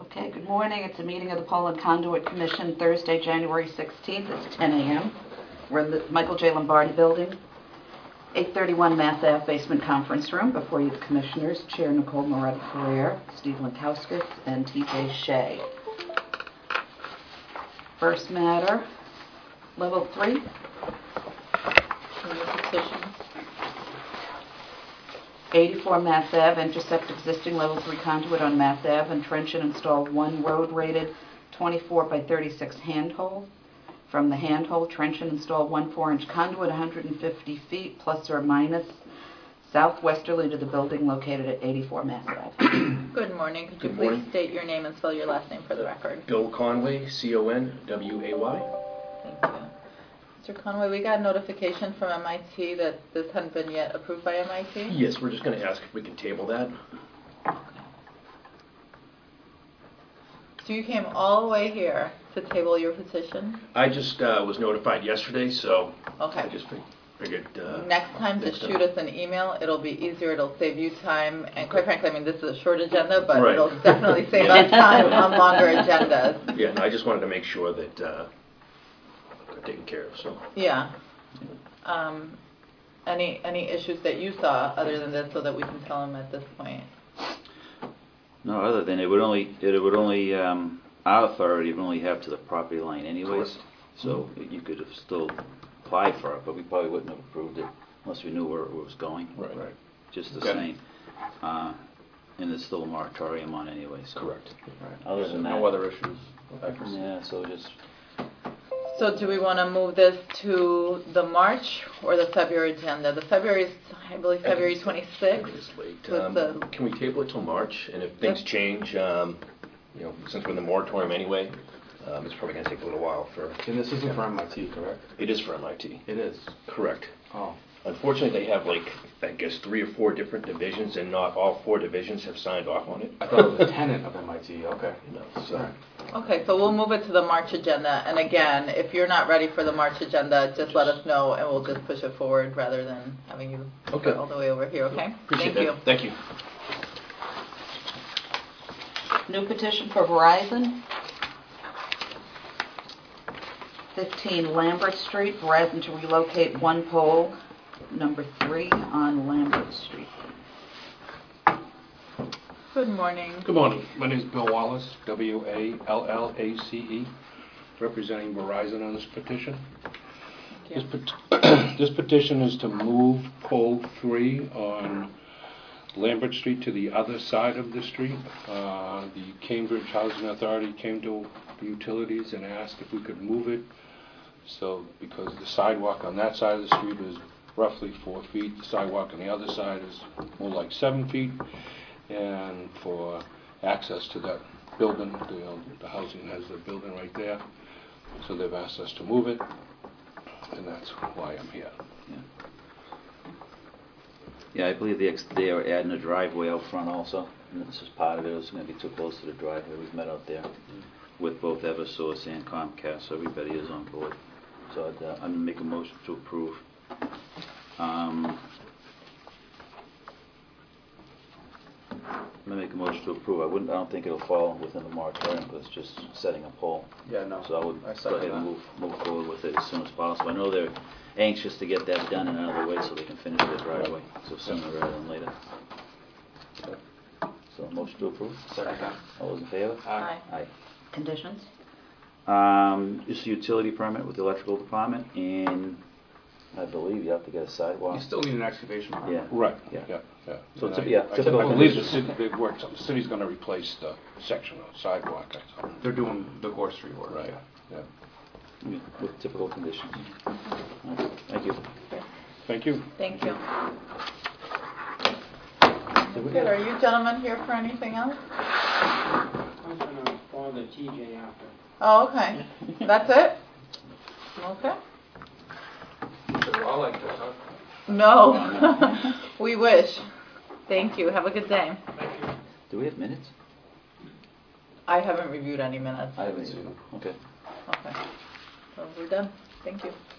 Okay, good morning. It's a meeting of the Poland Conduit Commission, Thursday, January 16th. It's 10 a.m. We're in the Michael J. Lombardi Building, 831 Mass Ave Basement Conference Room. Before you, the Commissioners, Chair Nicole Moretti-Ferrer, Steve Lankowskis, and T.J. Shea. First matter, level 3. Petition. 84 Mass Ave, intercept existing level 3 conduit on Mass Ave and trench and install one road rated 24 by 36 handhole. From the handhole, trench and install one 4-inch conduit 150 feet plus or minus southwesterly to the building located at 84 Mass Ave. Good morning. Could you Good please morning. state your name and spell your last name for the record? Bill Conway, C-O-N-W-A-Y. Thank you. Mr. Conway, we got notification from MIT that this hadn't been yet approved by MIT? Yes, we're just going to ask if we can table that. So you came all the way here to table your petition? I just was notified yesterday, so Okay. I just figured... Next time, just shoot us an email. It'll be easier. It'll save you time. And quite frankly, I mean, this is a short agenda, but Right. it'll definitely save us time on longer agendas. Yeah, no, I just wanted to make sure that they're taken care of, so... Yeah. Any issues that you saw other than this, so that we can tell them at this point? No, other than it would only our authority would only have to the property line anyways. Correct. So you could have still applied for it, but we probably wouldn't have approved it unless we knew where it was going. Right. Just the Okay. same. And there's still a moratorium on anyway. So. Correct. Right. Other So than no that, other issues. yeah. So just So do we want to move this to the March or the February agenda? The February is, I believe, February 26th. It is late. with the- Can we table it till March? And if things Yep. change, since we're in the moratorium anyway, it's probably going to take a little while for... And this isn't for MIT, correct? It is for MIT. It is. Correct. Oh. Unfortunately, they have, I guess 3 or 4 different divisions, and not all 4 divisions have signed off on it. I thought it was a tenant of MIT. Okay. So, All right. Okay, so we'll move it to the March agenda. And again, if you're not ready for the March agenda, just let us know and we'll just push it forward rather than having you Okay. all the way over here, okay? Appreciate Thank that. you. Thank you. New petition for Verizon. 15 Lambert Street, Verizon to relocate one pole, number 3 on Lambert Street. Good morning. Good morning. My name is Bill Wallace, W-A-L-L-A-C-E, representing Verizon on this petition. Thank you. This petition is to move pole 3 on Lambert Street to the other side of the street. The Cambridge Housing Authority came to the utilities and asked if we could move it. So, because the sidewalk on that side of the street is roughly 4 feet, the sidewalk on the other side is more like 7 feet. And for access to that building, the housing has the building right there. So they've asked us to move it, and that's why I'm here. yeah, I believe they are adding a driveway out front also. And this is part of it. It's going to be too close to the driveway. We've met out there with both Eversource and Comcast, so everybody is on board. So I'm going to make a motion to approve. I'm going to make a motion to approve. I don't think it'll fall within the moratorium, but it's just setting a pole. Yeah, no. So I would I go second ahead and that. move forward with it as soon as possible. I know they're anxious to get that done and out of the way so they can finish their driveway, so sooner rather than later. So motion to approve. Second. All those in favor? Aye. Aye. Conditions? Just a utility permit with the electrical department, and I believe you have to get a sidewalk. You still need an excavation permit. Yeah. Right. Yeah. Yeah. So And it's typical I believe the conditions. city, they've worked. The city's going to replace the section of sidewalk. I thought. They're doing the Gore Street work. Right. Yeah. Yeah. With typical conditions. Okay. Thank you. Thank you. Thank you. Good. Are you gentlemen here for anything else? I'm going to bother TJ after. Oh, okay. That's it? Okay. I like this, huh? No. We wish. Thank you. Have a good day. Do we have minutes? I haven't reviewed any minutes. I haven't seen them. Okay. Okay. So we're done. Thank you.